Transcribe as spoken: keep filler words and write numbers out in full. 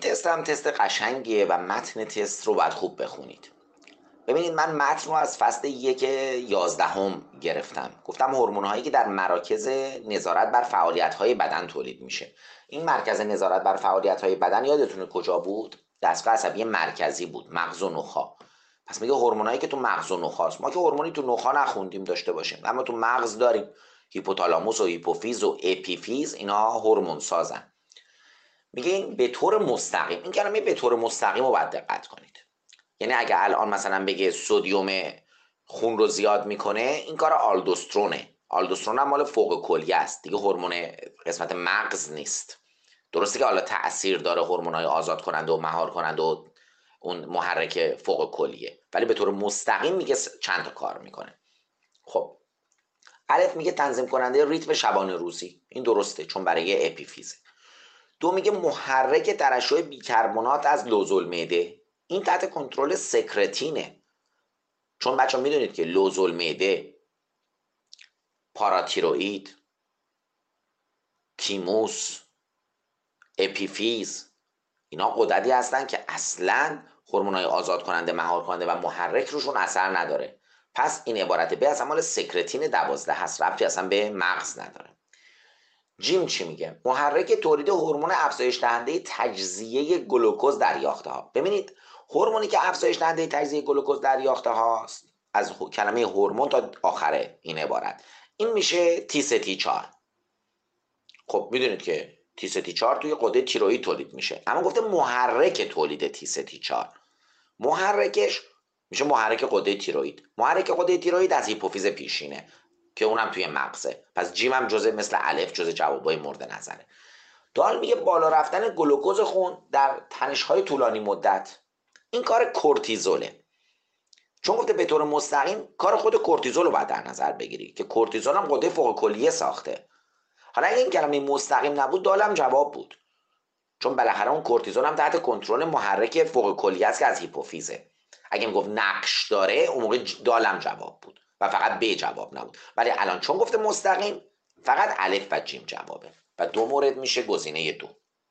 تست هم تست قشنگیه و متن تست رو باید خوب بخونید. ببینید من متن رو از فصل یک یازدهم گرفتم. گفتم هورمون هایی که در مراکز نظارت بر فعالیت های بدن تولید میشه. این مرکز نظارت بر فعالیت های بدن یادتونه کجا بود؟ دستگاه عصبی مرکزی بود، مغز و نخاع. پس میگه هورمون هایی که تو مغز و نخاست. ما که هورمونی تو نخاع نخوندیم داشته باشیم، اما تو مغز داریم. هیپوتالاموس و هیپوفیز و اپیفیز اینا هورمون سازن. میگه این به طور مستقیم، این کلمه به طور مستقیم رو باید دقت کنید. یعنی اگه الان مثلا بگه سدیم خون رو زیاد میکنه، این کار آلدوسترونه. آلدوسترون هم مال فوق کلیه است دیگه، هورمون قسمت مغز نیست. درسته که حالا تأثیر داره هورمونای آزاد کننده و مهار کننده و اون محرک فوق کلیه، ولی به طور مستقیم میگه چند تا کار میکنه. خب الف میگه تنظیم کننده ریتم شبانه روزی، این درسته چون برای اپیفیزه. دو میگه محرک ترشح بیکربنات از لوزالمعده، این تحت کنترل سکرتینه. چون بچه ها میدونید که لوزالمعده، پاراتیروئید، تیموس، اپیفیز، اینا غددی هستن که اصلا هورمونای آزاد کننده، مهار کننده و محرک روشون اثر نداره. پس این عبارت به اصلا مال سکرتین دوازده هست، ربطی اصلا به مغز نداره. جیم چی میگه؟ محرک تولید هورمون افزایش دهنده تجزیه گلوکوز در یاخته ها. ببینید هورمونی که افزایش دهنده تجزیه گلوکوز در یاخته هاست، از کلمه هورمون تا آخره این عبارت، این میشه تی سه تی چهار. خب میدونید که تی سه تی چهار توی غده تیروئید تولید میشه، اما گفته محرک تولید تی سه تی چهار، محرکش میشه محرک غده تیروئید. محرک غده تیروئید از هیپوفیز پیشینه که اونم توی مغزه. پس جیم هم جزء مثل الف جزء جوابای مورد نظره. دال میگه بالا رفتن گلوکوز خون در تنش‌های طولانی مدت، این کار کورتیزوله. چون گفته به طور مستقیم، کار خود کورتیزول رو باید در نظر بگیری که کورتیزول هم غده فوق کلیه ساخته. حالا اگه این کلمه مستقیم نبود دالم جواب بود، چون بالاخره اون کورتیزول هم تحت کنترل محرک فوق کلیه است که از هیپوفیزه. اگه میگفت نقش داره، اون موقع دالم جواب بود و فقط ب جواب نبود. ولی الان چون گفته مستقیم، فقط الف و جیم جوابه و دو مورد میشه گزینه دو.